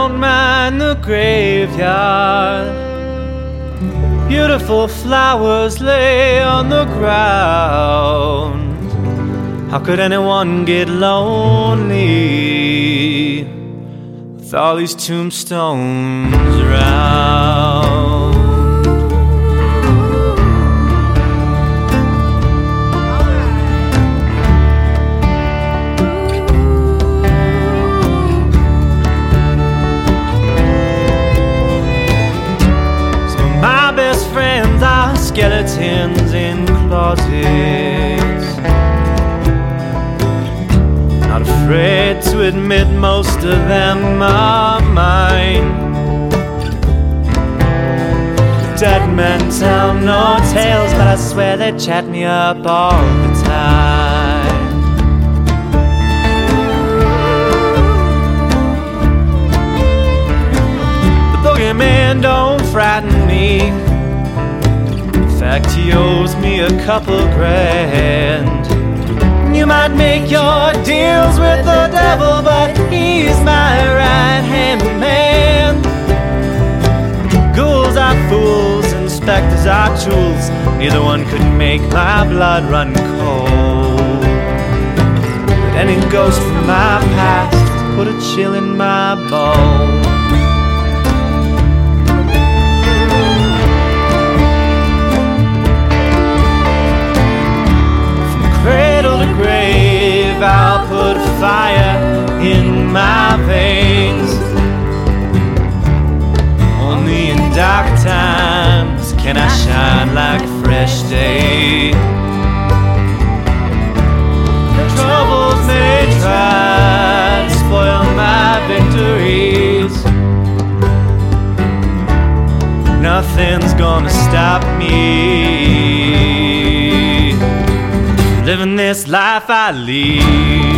don't mind the graveyard. Beautiful flowers lay on the ground. How could anyone get lonely with all these tombstones around? Skeletons in closets, not afraid to admit most of them are mine. Dead men tell no tales, but I swear they chat me up all the time. The boogeyman don't frighten me. In fact, he owes me a couple grand. You might make your deals with the devil, but he's my right-hand man. Ghouls are fools and specters are tools. Neither one could make my blood run cold. But any ghost from my past put a chill in my bones. I'll put fire in my veins. Only in dark times can I shine like a fresh day. Troubles may try to spoil my victories. Nothing's gonna stop me living this life I lead.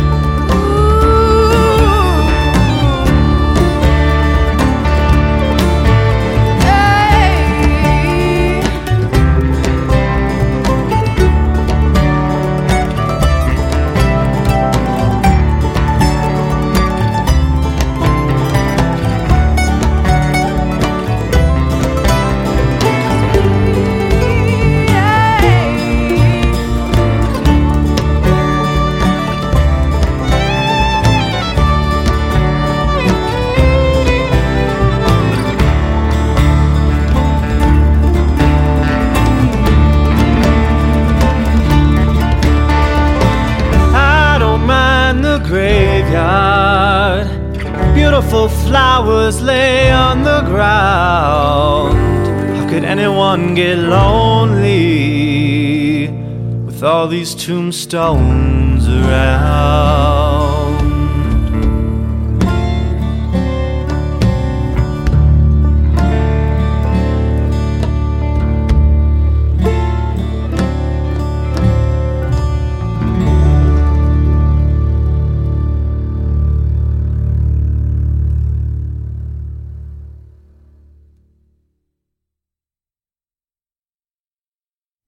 Graveyard, beautiful flowers lay on the ground. How could anyone get lonely with all these tombstones around?